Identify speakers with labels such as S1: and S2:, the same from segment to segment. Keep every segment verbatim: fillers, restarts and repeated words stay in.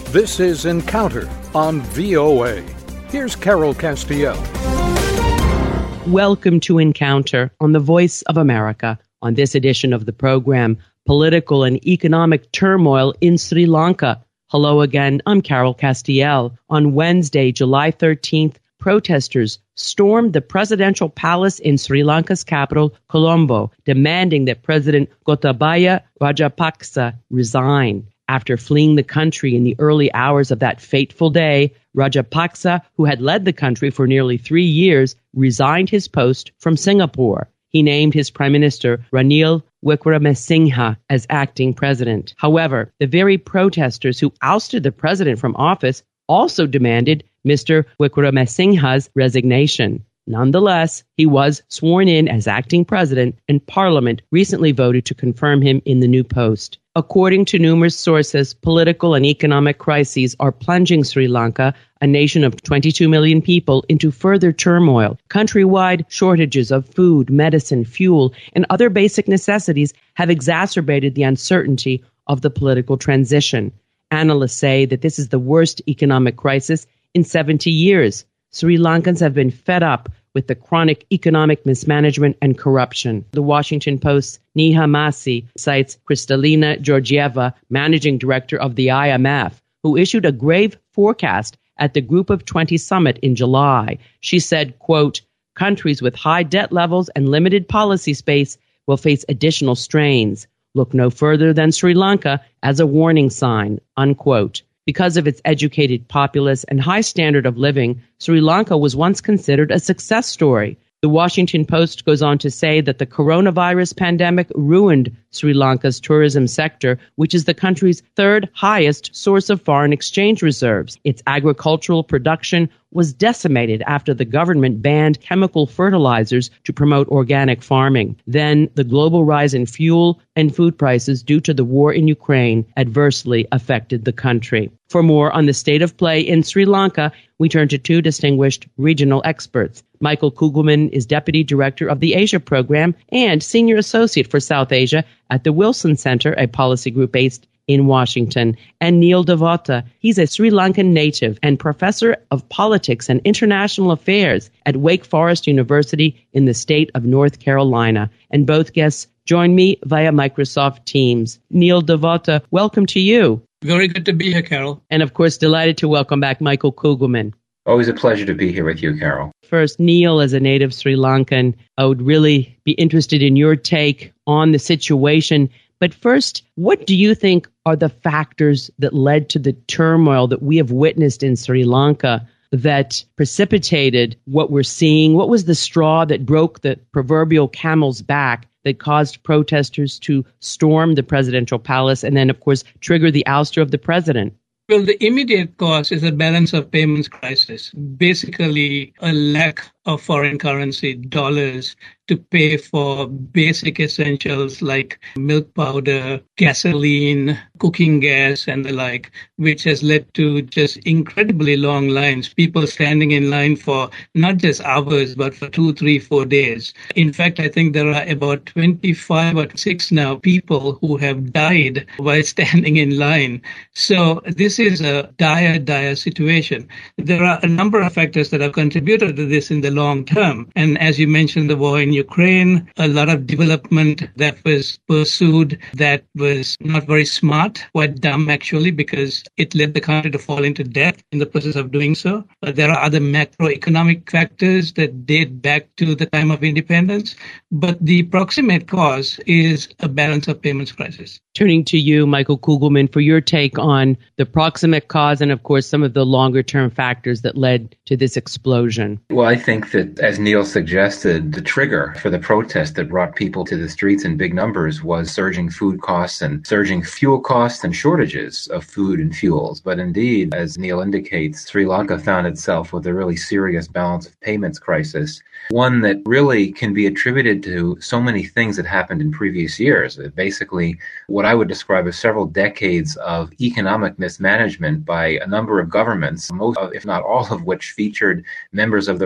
S1: This is Encounter on V O A. Here's Carol Castiel.
S2: Welcome to Encounter on the Voice of America. On this edition of the program, political and economic turmoil in Sri Lanka. Hello again, I'm Carol Castiel. On Wednesday, July thirteenth, protesters stormed the presidential palace in Sri Lanka's capital, Colombo, demanding that President Gotabaya Rajapaksa resign. After fleeing the country in the early hours of that fateful day, Rajapaksa, who had led the country for nearly three years, resigned his post from Singapore. He named his prime minister, Ranil Wickremesinghe, as acting president. However, the very protesters who ousted the president from office also demanded Mister Wickremesinghe's resignation. Nonetheless, he was sworn in as acting president, and Parliament recently voted to confirm him in the new post. According to numerous sources, political and economic crises are plunging Sri Lanka, a nation of twenty-two million people, into further turmoil. Countrywide shortages of food, medicine, fuel, and other basic necessities have exacerbated the uncertainty of the political transition. Analysts say that this is the worst economic crisis in seventy years. Sri Lankans have been fed up with the chronic economic mismanagement and corruption. The Washington Post's Neha Masi cites Kristalina Georgieva, managing director of the I M F, who issued a grave forecast at the Group of twenty summit in July. She said, quote, countries with high debt levels and limited policy space will face additional strains. Look no further than Sri Lanka as a warning sign, unquote. Because of its educated populace and high standard of living, Sri Lanka was once considered a success story. The Washington Post goes on to say that the coronavirus pandemic ruined Sri Lanka's tourism sector, which is the country's third highest source of foreign exchange reserves. Its agricultural production was decimated after the government banned chemical fertilizers to promote organic farming. Then the global rise in fuel and food prices due to the war in Ukraine adversely affected the country. For more on the state of play in Sri Lanka, we turn to two distinguished regional experts. Michael Kugelman is Deputy Director of the Asia Program and Senior Associate for South Asia at the Wilson Center, a policy group based in Washington. And Neil Devota, he's a Sri Lankan native and Professor of Politics and International Affairs at Wake Forest University in the state of North Carolina. And both guests join me via Microsoft Teams. Neil Devota, welcome to you.
S3: Very good to be here, Carol.
S2: And of course, delighted to welcome back Michael Kugelman.
S4: Always a pleasure to be here with you, Carol.
S2: First, Neil, as a native Sri Lankan, I would really be interested in your take on the situation. But first, what do you think are the factors that led to the turmoil that we have witnessed in Sri Lanka that precipitated what we're seeing? What was the straw that broke the proverbial camel's back that caused protesters to storm the presidential palace and then, of course, trigger the ouster of the president?
S3: Well, the immediate cause is a balance of payments crisis, basically a lack of foreign currency, dollars, to pay for basic essentials like milk powder, gasoline, cooking gas, and the like, which has led to just incredibly long lines, people standing in line for not just hours, but for two, three, four days. In fact, I think there are about twenty-five or six now people who have died while standing in line. So this is a dire, dire situation. There are a number of factors that have contributed to this in the long term. And as you mentioned, the war in Ukraine, a lot of development that was pursued that was not very smart, quite dumb actually, because it led the country to fall into debt in the process of doing so. But there are other macroeconomic factors that date back to the time of independence. But the proximate cause is a balance of payments crisis.
S2: Turning to you, Michael Kugelman, for your take on the proximate cause and, of course, some of the longer-term factors that led to this explosion.
S4: Well, I think that, as Neil suggested, the trigger for the protest that brought people to the streets in big numbers was surging food costs and surging fuel costs and shortages of food and fuels. But indeed, as Neil indicates, Sri Lanka found itself with a really serious balance of payments crisis, one that really can be attributed to so many things that happened in previous years. Basically, what I would describe as several decades of economic mismanagement by a number of governments, most of, if not all of which featured members of the Rajapaksa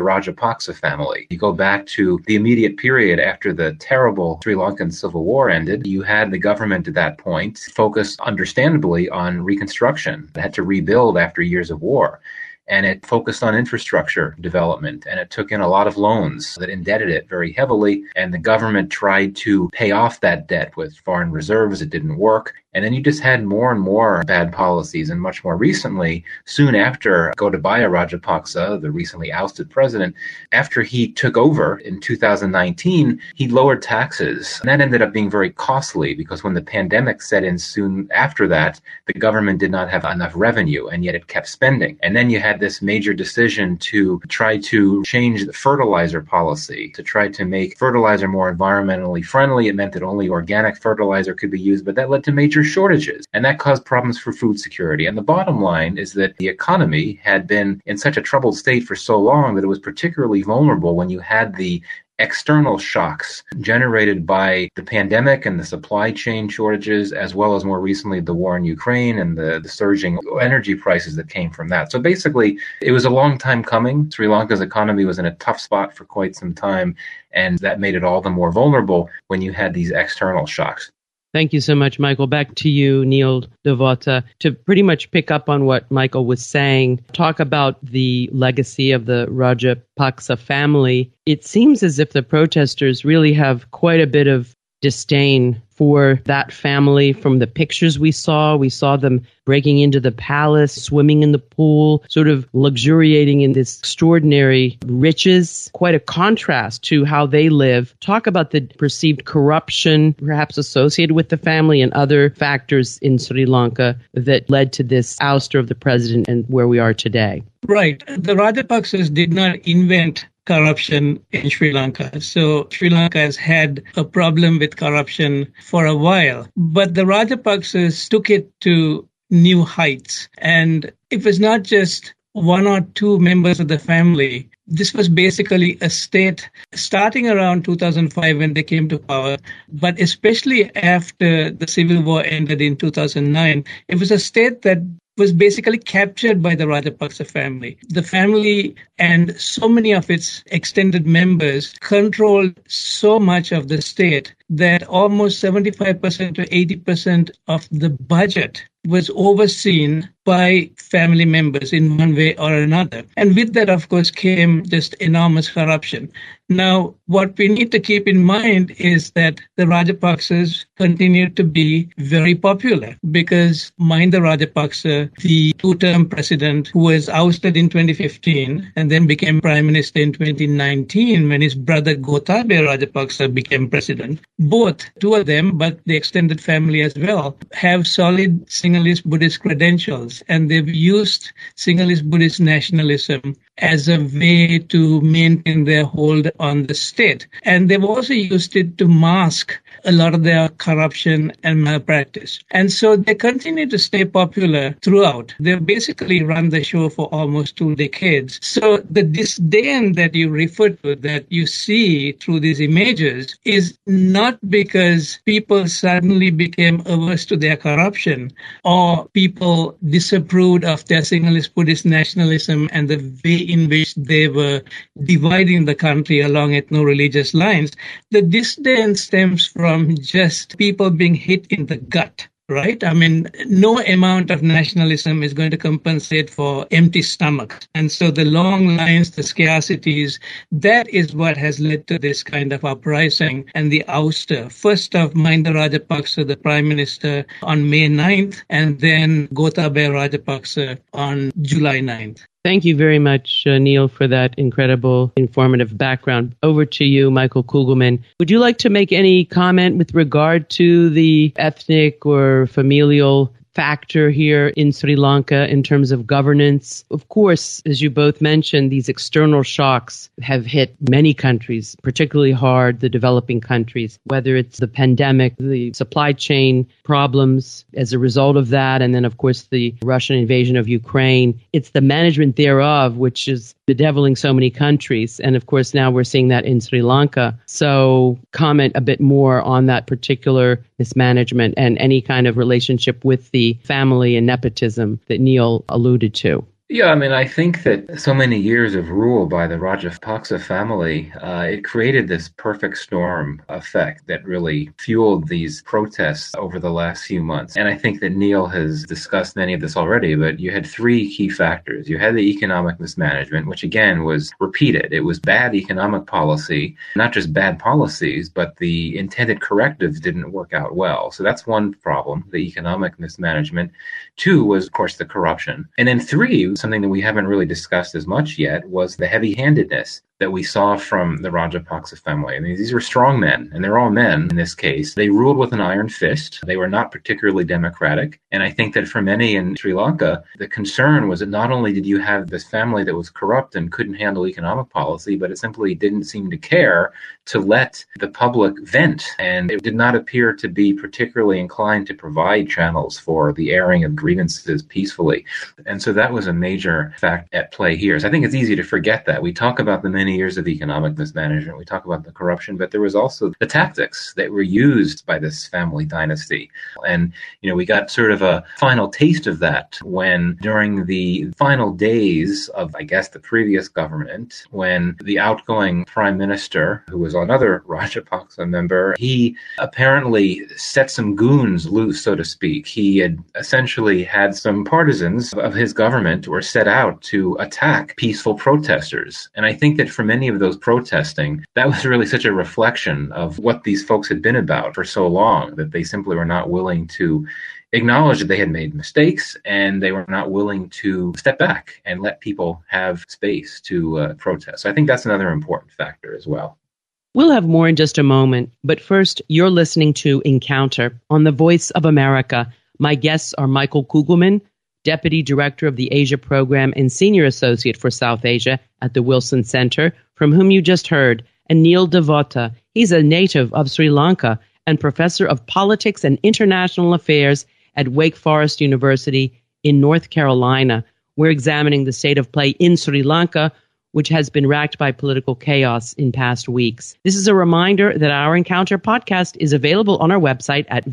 S4: Rajapaksa family. You go back to the immediate period after the terrible Sri Lankan civil war ended, you had the government at that point focused understandably on reconstruction. It had to rebuild after years of war. And it focused on infrastructure development, and it took in a lot of loans that indebted it very heavily. And the government tried to pay off that debt with foreign reserves. It didn't work. And then you just had more and more bad policies. And much more recently, soon after Gotabaya Rajapaksa, the recently ousted president, after he took over in two thousand nineteen, he lowered taxes. And that ended up being very costly because when the pandemic set in soon after that, the government did not have enough revenue, and yet it kept spending. And then you had this major decision to try to change the fertilizer policy, to try to make fertilizer more environmentally friendly. It meant that only organic fertilizer could be used, but that led to major shortages, and that caused problems for food security. And the bottom line is that the economy had been in such a troubled state for so long that it was particularly vulnerable when you had the external shocks generated by the pandemic and the supply chain shortages, as well as more recently the war in Ukraine and the, the surging energy prices that came from that. So basically, it was a long time coming. Sri Lanka's economy was in a tough spot for quite some time, and that made it all the more vulnerable when you had these external shocks.
S2: Thank you so much, Michael. Back to you, Neil Devota, to pretty much pick up on what Michael was saying, talk about the legacy of the Rajapaksa family. It seems as if the protesters really have quite a bit of disdain for that family. From the pictures we saw, we saw them breaking into the palace, swimming in the pool, sort of luxuriating in this extraordinary riches. Quite a contrast to how they live. Talk about the perceived corruption, perhaps associated with the family, and other factors in Sri Lanka that led to this ouster of the president and where we are today.
S3: Right. The Rajapaksas did not invent corruption in Sri Lanka. So Sri Lanka has had a problem with corruption for a while. But the Rajapaksas took it to new heights. And it was not just one or two members of the family. This was basically a state starting around two thousand five when they came to power, but especially after the civil war ended in two thousand nine, it was a state that was basically captured by the Rajapaksa family. The family and so many of its extended members controlled so much of the state that almost seventy-five percent to eighty percent of the budget was overseen by family members in one way or another. And with that, of course, came just enormous corruption. Now, what we need to keep in mind is that the Rajapaksas continued to be very popular because Mahinda Rajapaksa, the two-term president who was ousted in twenty fifteen and then became prime minister in twenty nineteen when his brother Gotabaya Rajapaksa became president, both, two of them, but the extended family as well, have solid Sinhalese Buddhist credentials, and they've used Sinhalese Buddhist nationalism as a way to maintain their hold on the state. And they've also used it to mask a lot of their corruption and malpractice. And so they continue to stay popular throughout. They've basically run the show for almost two decades. So the disdain that you refer to, that you see through these images, is not because people suddenly became averse to their corruption or people disapproved of their Sinhalese Buddhist nationalism and the way in which they were dividing the country along ethno-religious lines. The disdain stems from just people being hit in the gut. Right? I mean, no amount of nationalism is going to compensate for empty stomachs. And so the long lines, the scarcities, that is what has led to this kind of uprising and the ouster. First of Mahinda Rajapaksa, the prime minister, on May ninth, and then Gotabaya Rajapaksa on July ninth.
S2: Thank you very much, uh, Neil, for that incredible, informative background. Over to you, Michael Kugelman. Would you like to make any comment with regard to the ethnic or familial factor here in Sri Lanka in terms of governance? Of course, as you both mentioned, these external shocks have hit many countries, particularly hard, the developing countries, whether it's the pandemic, the supply chain problems as a result of that, and then, of course, the Russian invasion of Ukraine. It's the management thereof, which is bedeviling so many countries. And, of course, now we're seeing that in Sri Lanka. So comment a bit more on that particular mismanagement and any kind of relationship with the family and nepotism that Neil alluded to.
S4: Yeah, I mean, I think that so many years of rule by the Rajapaksa family, uh, it created this perfect storm effect that really fueled these protests over the last few months. And I think that Neil has discussed many of this already, but you had three key factors. You had the economic mismanagement, which again was repeated. It was bad economic policy, not just bad policies, but the intended correctives didn't work out well. So that's one problem, the economic mismanagement. Two was, of course, the corruption. And then three, something that we haven't really discussed as much yet, was the heavy-handedness that we saw from the Rajapaksa family. I mean, these were strong men, and they're all men in this case. They ruled with an iron fist. They were not particularly democratic. And I think that for many in Sri Lanka, the concern was that not only did you have this family that was corrupt and couldn't handle economic policy, but it simply didn't seem to care to let the public vent. And it did not appear to be particularly inclined to provide channels for the airing of grievances peacefully. And so that was a major fact at play here. So I think it's easy to forget that. We talk about the many years of economic mismanagement, we talk about the corruption, but there was also the tactics that were used by this family dynasty. And, you know, we got sort of a final taste of that when during the final days of, I guess, the previous government, when the outgoing prime minister, who was another Rajapaksa member, he apparently set some goons loose, so to speak. He had essentially had some partisans of his government were set out to attack peaceful protesters. And I think that for many of those protesting, that was really such a reflection of what these folks had been about for so long, that they simply were not willing to acknowledge that they had made mistakes, and they were not willing to step back and let people have space to uh, protest. So I think that's another important factor as well.
S2: We'll have more in just a moment, but first, you're listening to Encounter on the Voice of America. My guests are Michael Kugelman, Deputy Director of the Asia Program and Senior Associate for South Asia at the Wilson Center, from whom you just heard, and Neil Devota. He's a native of Sri Lanka and Professor of Politics and International Affairs at Wake Forest University in North Carolina. We're examining the state of play in Sri Lanka, which has been racked by political chaos in past weeks. This is a reminder that our Encounter podcast is available on our website at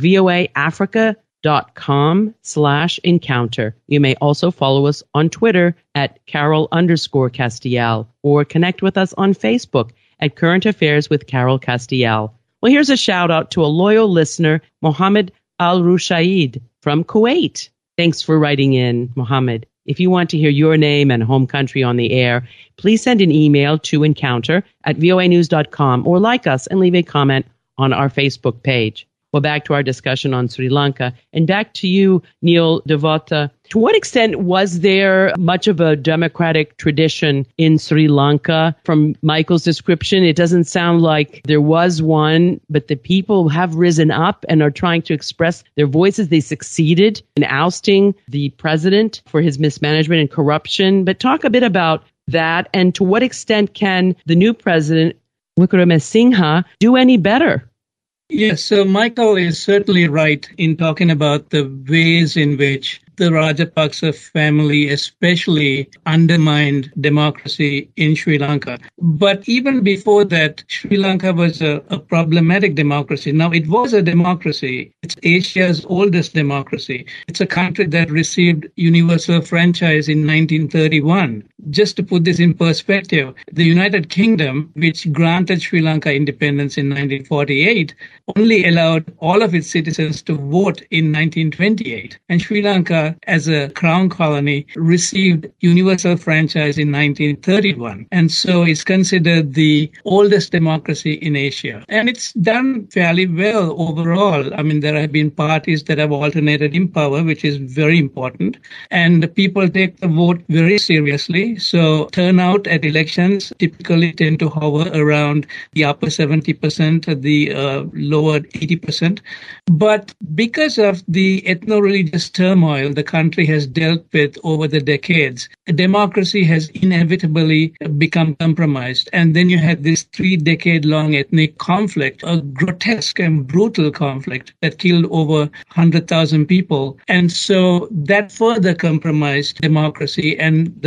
S2: voaafrica.com slash encounter. You may also follow us on Twitter at Carol underscore Castiel or connect with us on Facebook at Current Affairs with Carol Castiel. Well, here's a shout out to a loyal listener, Mohammed Al-Rushaid from Kuwait. Thanks for writing in, Mohammed. If you want to hear your name and home country on the air, please send an email to encounter at voa news dot com or like us and leave a comment on our Facebook page. Well, back to our discussion on Sri Lanka, and back to you, Neil Devota. To what extent was there much of a democratic tradition in Sri Lanka? From Michael's description, it doesn't sound like there was one, but the people have risen up and are trying to express their voices. They succeeded in ousting the president for his mismanagement and corruption. But talk a bit about that, and to what extent can the new president, Wickremesinghe, do any better?
S3: Yes, so Michael is certainly right in talking about the ways in which the Rajapaksa family especially undermined democracy in Sri Lanka. But even before that, Sri Lanka was a, a problematic democracy. Now, it was a democracy. It's Asia's oldest democracy. It's a country that received universal franchise in nineteen thirty-one. Just to put this in perspective, the United Kingdom, which granted Sri Lanka independence in nineteen forty-eight, only allowed all of its citizens to vote in nineteen twenty-eight. And Sri Lanka, as a crown colony, received universal franchise in nineteen thirty-one. And so it's considered the oldest democracy in Asia. And it's done fairly well overall. I mean, there have been parties that have alternated in power, which is very important. And people take the vote very seriously. So turnout at elections typically tend to hover around the upper seventy percent, the uh, lower eighty percent. But because of the ethno-religious turmoil the country has dealt with over the decades, democracy has inevitably become compromised. And then you had this three-decade-long ethnic conflict, a grotesque and brutal conflict that killed over one hundred thousand people. And so that further compromised democracy. And the Rajapaksa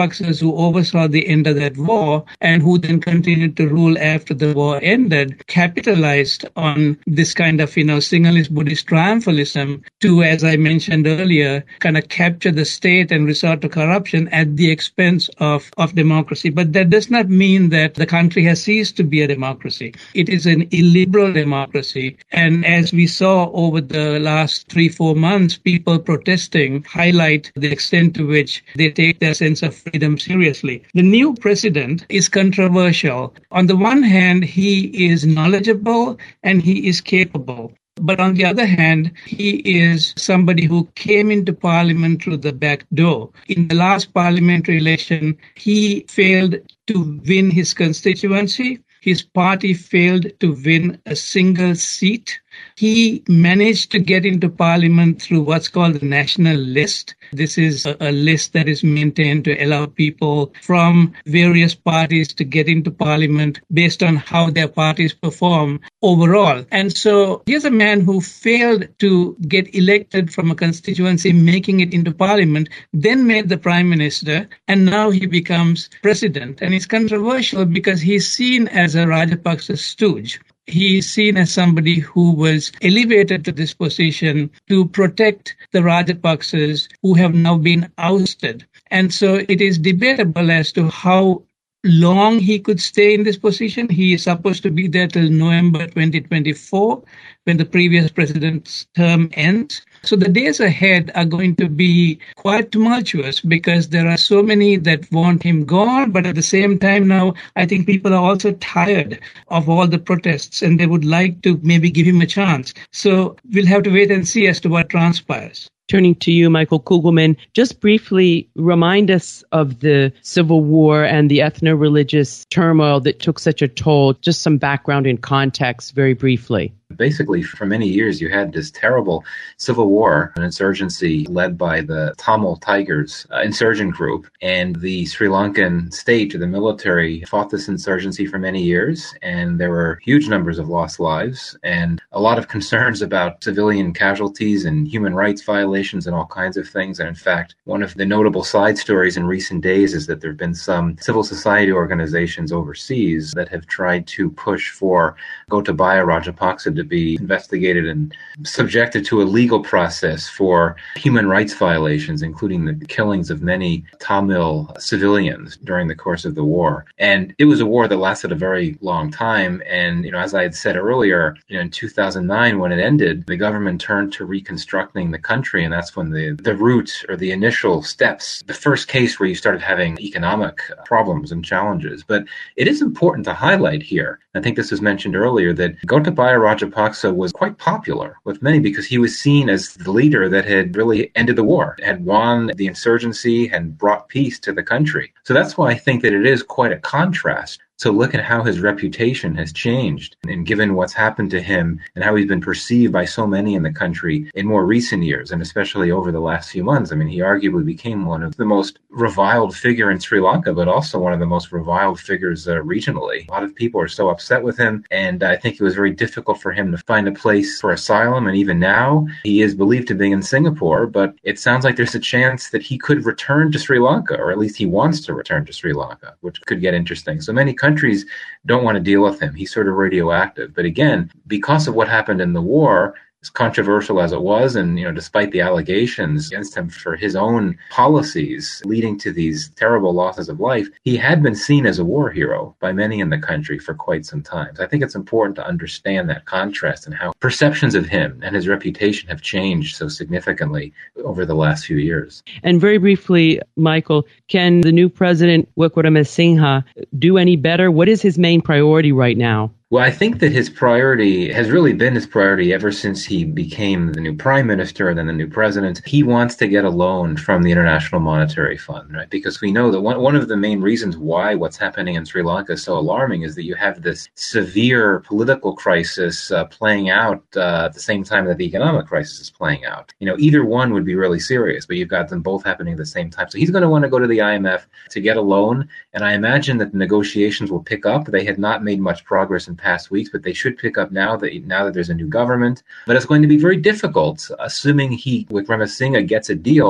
S3: Rajapaksas who oversaw the end of that war and who then continued to rule after the war ended capitalized on this kind of, you know, Sinhalese Buddhist triumphalism to, as I mentioned earlier, kind of capture the state and resort to corruption at the expense of, of democracy. But that does not mean that the country has ceased to be a democracy. It is an illiberal democracy. And as we saw over the last three, four months, people protesting highlight the extent to which they take their sense of freedom seriously. The new president is controversial. On the one hand, he is knowledgeable and he is capable. But on the other hand, he is somebody who came into parliament through the back door. In the last parliamentary election, he failed to win his constituency. His party failed to win a single seat. He managed to get into parliament through what's called the national list. This is a, a list that is maintained to allow people from various parties to get into parliament based on how their parties perform overall. And so here's a man who failed to get elected from a constituency, making it into parliament, then made the prime minister, and now he becomes president. And it's controversial because he's seen as a Rajapaksa stooge. He is seen as somebody who was elevated to this position to protect the Rajapaksas who have now been ousted. And so it is debatable as to how long he could stay in this position. He is supposed to be there till November twenty twenty-four, when the previous president's term ends. So the days ahead are going to be quite tumultuous because there are so many that want him gone. But at the same time now, I think people are also tired of all the protests and they would like to maybe give him a chance. So we'll have to wait and see as to what transpires.
S2: Turning to you, Michael Kugelman, just briefly remind us of the Civil War and the ethno-religious turmoil that took such a toll. Just some background and context very briefly.
S4: Basically, for many years, you had this terrible civil war, an insurgency led by the Tamil Tigers uh, insurgent group. And the Sri Lankan state, or the military, fought this insurgency for many years. And there were huge numbers of lost lives and a lot of concerns about civilian casualties and human rights violations and all kinds of things. And in fact, one of the notable side stories in recent days is that there have been some civil society organizations overseas that have tried to push for Gotabaya Rajapaksa to be investigated and subjected to a legal process for human rights violations, including the killings of many Tamil civilians during the course of the war. And it was a war that lasted a very long time. And, you know, as I had said earlier, you know, in two thousand nine, when it ended, the government turned to reconstructing the country. And that's when the, the root or the initial steps, the first case where you started having economic problems and challenges. But it is important to highlight here, I think this was mentioned earlier, that Gotabaya Rajapaksa was quite popular with many because he was seen as the leader that had really ended the war, had won the insurgency, and brought peace to the country. So that's why I think that it is quite a contrast. So look at how his reputation has changed, and given what's happened to him and how he's been perceived by so many in the country in more recent years, and especially over the last few months. I mean, he arguably became one of the most reviled figure in Sri Lanka, but also one of the most reviled figures uh, regionally. A lot of people are so upset with him, and I think it was very difficult for him to find a place for asylum. And even now, he is believed to be in Singapore, but it sounds like there's a chance that he could return to Sri Lanka, or at least he wants to return to Sri Lanka, which could get interesting. So many countries don't want to deal with him. He's sort of radioactive. But again, because of what happened in the war, as controversial as it was, and, you know, despite the allegations against him for his own policies leading to these terrible losses of life, he had been seen as a war hero by many in the country for quite some time. So I think it's important to understand that contrast and how perceptions of him and his reputation have changed so significantly over the last few years.
S2: And very briefly, Michael, can the new president, Wickramasinghe, do any better? What is his main priority right now?
S4: Well, I think that his priority has really been his priority ever since he became the new prime minister and then the new president. He wants to get a loan from the International Monetary Fund, right? Because we know that one, one of the main reasons why what's happening in Sri Lanka is so alarming is that you have this severe political crisis uh, playing out uh, at the same time that the economic crisis is playing out. You know, either one would be really serious, but you've got them both happening at the same time. So he's going to want to go to the I M F to get a loan, and I imagine that the negotiations will pick up. They had not made much progress in past weeks, but they should pick up now that now that there's a new government. But it's going to be very difficult, assuming he, Wickramasinghe, gets a deal. It's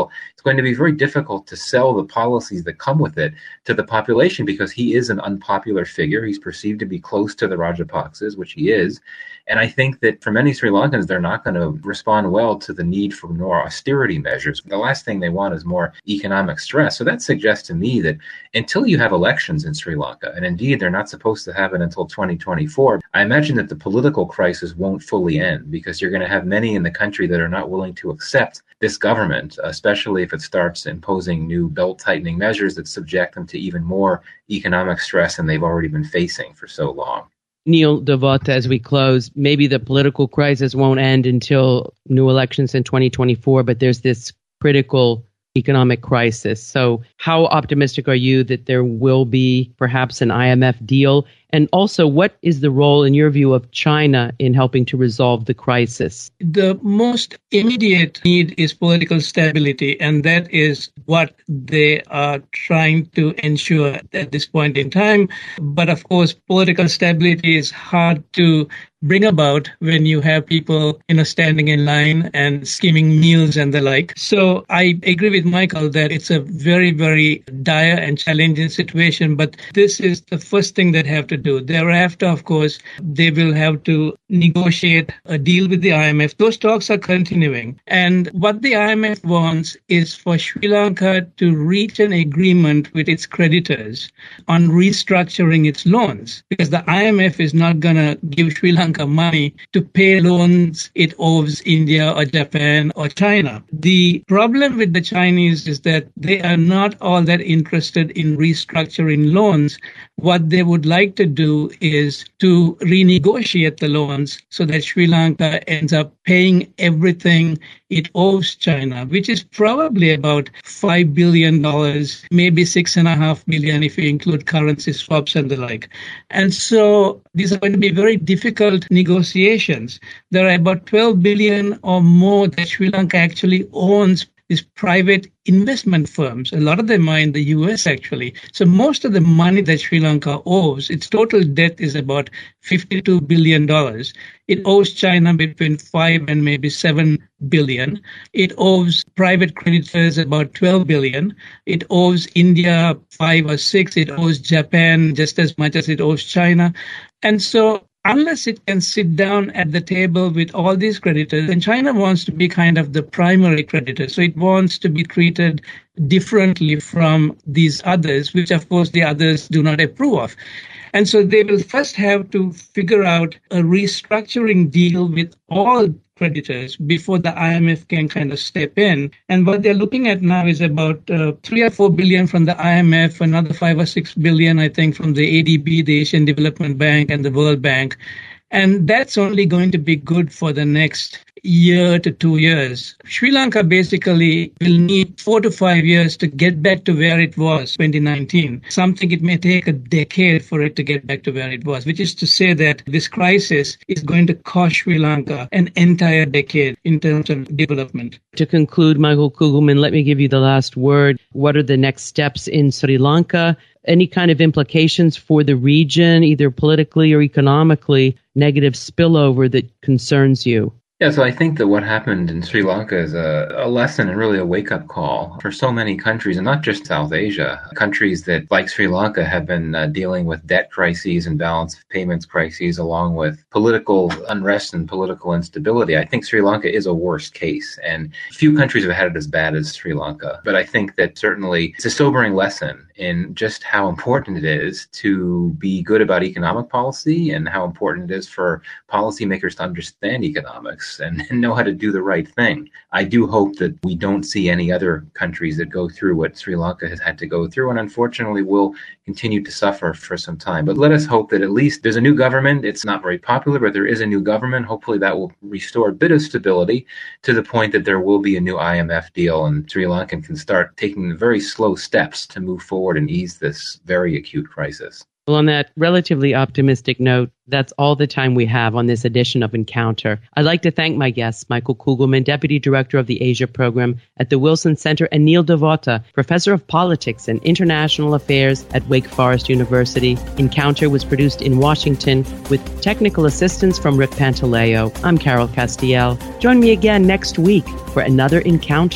S4: going to be very difficult to sell the policies that come with it to the population because he is an unpopular figure. He's perceived to be close to the Rajapaksas, which he is. And I think that for many Sri Lankans, they're not going to respond well to the need for more austerity measures. The last thing they want is more economic stress. So that suggests to me that until you have elections in Sri Lanka, and indeed they're not supposed to have it until twenty twenty-four, I imagine that the political crisis won't fully end because you're going to have many in the country that are not willing to accept this government, especially if it starts imposing new belt-tightening measures that subject them to even more economic stress than they've already been facing for so long.
S2: Neil Devota, as we close, maybe the political crisis won't end until new elections in twenty twenty-four, but there's this critical economic crisis. So how optimistic are you that there will be perhaps an I M F deal? And also, what is the role, in your view, of China in helping to resolve the crisis?
S3: The most immediate need is political stability, and that is what they are trying to ensure at this point in time. But of course, political stability is hard to bring about when you have people, you know, standing in line and skimming meals and the like. So I agree with Michael that it's a very, very dire and challenging situation, but this is the first thing that have to do. Thereafter, of course, they will have to negotiate a deal with the I M F. Those talks are continuing. And what the I M F wants is for Sri Lanka to reach an agreement with its creditors on restructuring its loans, because the I M F is not going to give Sri Lanka money to pay loans it owes India or Japan or China. The problem with the Chinese is that they are not all that interested in restructuring loans. What they would like to do is to renegotiate the loans so that Sri Lanka ends up paying everything it owes China, which is probably about five billion dollars, maybe six and a half billion if you include currency swaps and the like. And so these are going to be very difficult negotiations. There are about twelve billion or more that Sri Lanka actually owns these private investment firms. A lot of them are in the U S actually. So most of the money that Sri Lanka owes, its total debt is about fifty-two billion dollars. It owes China between five and maybe seven billion. It owes private creditors about twelve billion. It owes India five or six. It owes Japan just as much as it owes China. And so unless it can sit down at the table with all these creditors, and China wants to be kind of the primary creditor, so it wants to be treated differently from these others, which of course the others do not approve of. And so they will first have to figure out a restructuring deal with all creditors before the I M F can kind of step in. And what they're looking at now is about uh, three or four billion from the I M F, another five or six billion, I think, from the A D B, the Asian Development Bank, and the World Bank. And that's only going to be good for the next year to two years. Sri Lanka basically will need four to five years to get back to where it was twenty nineteen. Something it may take a decade for it to get back to where it was, which is to say that this crisis is going to cost Sri Lanka an entire decade in terms of development.
S2: To conclude, Michael Kugelman, let me give you the last word. What are the next steps in Sri Lanka? Any kind of implications for the region, either politically or economically, negative spillover that concerns you?
S4: Yeah, so I think that what happened in Sri Lanka is a, a lesson and really a wake-up call for so many countries, and not just South Asia. Countries that, like Sri Lanka, have been uh, dealing with debt crises and balance of payments crises, along with political unrest and political instability. I think Sri Lanka is a worst case, and few countries have had it as bad as Sri Lanka. But I think that certainly it's a sobering lesson in just how important it is to be good about economic policy and how important it is for policymakers to understand economics and know how to do the right thing. I do hope that we don't see any other countries that go through what Sri Lanka has had to go through, and unfortunately will continue to suffer for some time. But let us hope that at least there's a new government. It's not very popular, but there is a new government. Hopefully that will restore a bit of stability to the point that there will be a new I M F deal, and Sri Lanka can start taking very slow steps to move forward and ease this very acute crisis.
S2: Well, on that relatively optimistic note, that's all the time we have on this edition of Encounter. I'd like to thank my guests, Michael Kugelman, Deputy Director of the Asia Program at the Wilson Center, and Neil Devota, Professor of Politics and International Affairs at Wake Forest University. Encounter was produced in Washington with technical assistance from Rick Pantaleo. I'm Carol Castiel. Join me again next week for another Encounter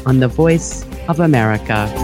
S2: on the Voice of America.